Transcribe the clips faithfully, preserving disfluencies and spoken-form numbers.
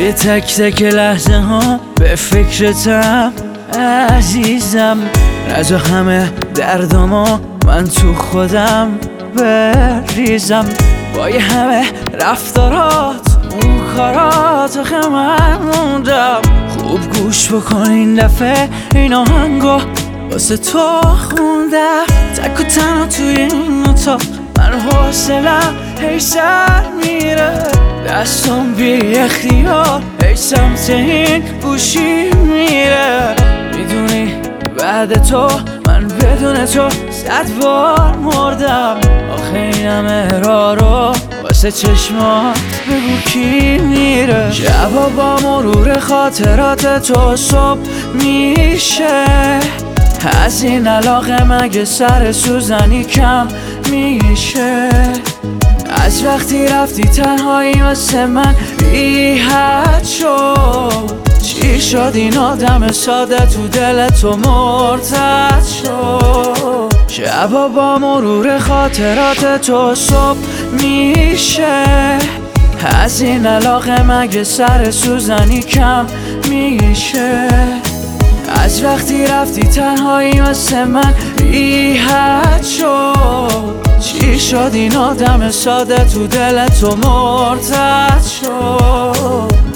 توی تک تک لحظه ها به فکرتم عزیزم. از همه دردامو من تو خودم بریزم. با یه همه رفتارات اون کارات آخه من موندم. خوب گوش بکن این دفعه این آهنگو واسه تو خوندم. تک و تنها توی این اتاق من حوصلم هی سر میره. دستم بی اختیار هی سمت این گوشی میره. میدونی بعد تو من بدون تو صد بار مردم. آخه این همه راه رو واسه چشمات بگو کی میره. شبا با مرور خاطرات تو صبح میشه. از این علاقه مگه سر سوزنی کم میشه. از وقتی رفتی تنهایی واسه من بی حد شد. چی شد این آدم ساده تو دل تو مرتد شد. شبا با مرور خاطرات تو صبح میشه. از این علاقه مگه سر سوزنی کم میشه. از وقتی رفتی تنهایی واسه من بی حد شد. چی شد این آدم ساده تو دل تو مرتد شد.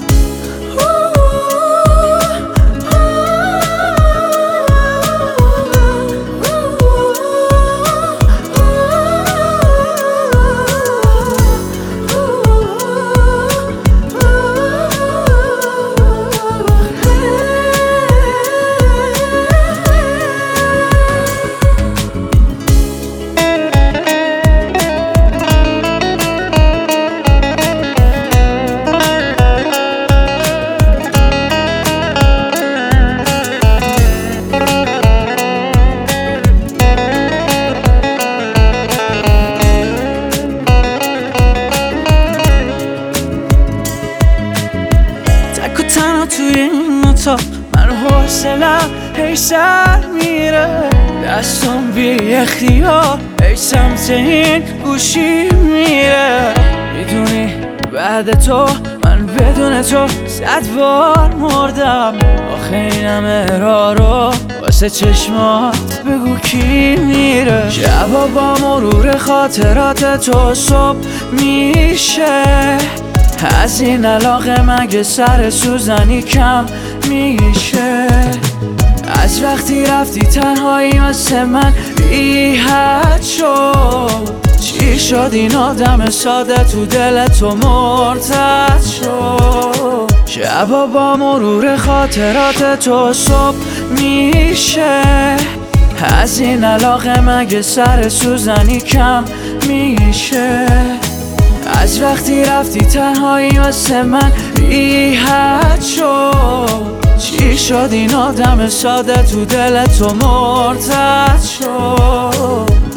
توی این اتاق من حوصلم هی سر میره. دستم بی اختیار هی سمت این گوشی میره. میدونی بعد تو من بدون تو صد بار مردم. آخه این همه راه رو واسه چشمات بگو کی میره. شبا با مرور خاطرات تو صبح میشه. از این علاقه مگه سر سوزنی کم میشه. از وقتی رفتی تنهایی واسه من بی حد شد. چی شد این آدم ساده تو دل تو مرتد شد. شبا با مرور خاطرات تو صبح میشه. از این علاقه مگه سر سوزنی کم میشه. از وقتی رفتی تنهایی واسه من بی حد شد. چی شد این آدم ساده تو دل تو مرتد شد.